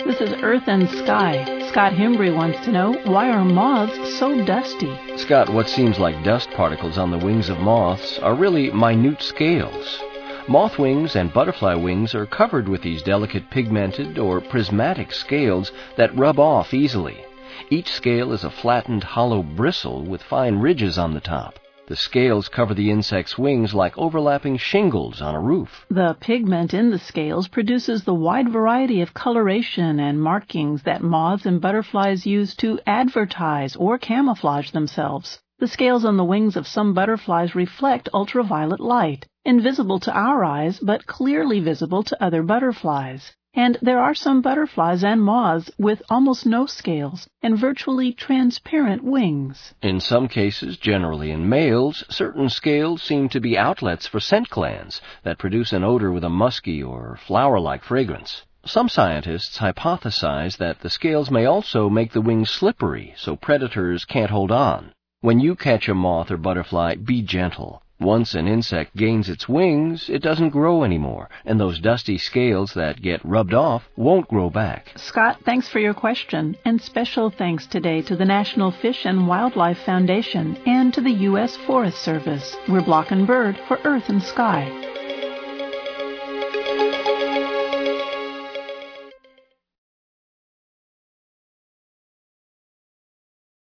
This is Earth and Sky. Scott Hembry wants to know, why are moths so dusty? Scott, what seems like dust particles on the wings of moths are really minute scales. Moth wings and butterfly wings are covered with these delicate pigmented or prismatic scales that rub off easily. Each scale is a flattened hollow bristle with fine ridges on the top. The scales cover the insect's wings like overlapping shingles on a roof. The pigment in the scales produces the wide variety of coloration and markings that moths and butterflies use to advertise or camouflage themselves. The scales on the wings of some butterflies reflect ultraviolet light, invisible to our eyes but clearly visible to other butterflies. And there are some butterflies and moths with almost no scales and virtually transparent wings. In some cases, generally in males, certain scales seem to be outlets for scent glands that produce an odor with a musky or flower-like fragrance. Some scientists hypothesize that the scales may also make the wings slippery so predators can't hold on. When you catch a moth or butterfly, be gentle. Once an insect gains its wings, it doesn't grow anymore, and those dusty scales that get rubbed off won't grow back. Scott, thanks for your question, and special thanks today to the National Fish and Wildlife Foundation and to the U.S. Forest Service. We're Block and Bird for Earth and Sky.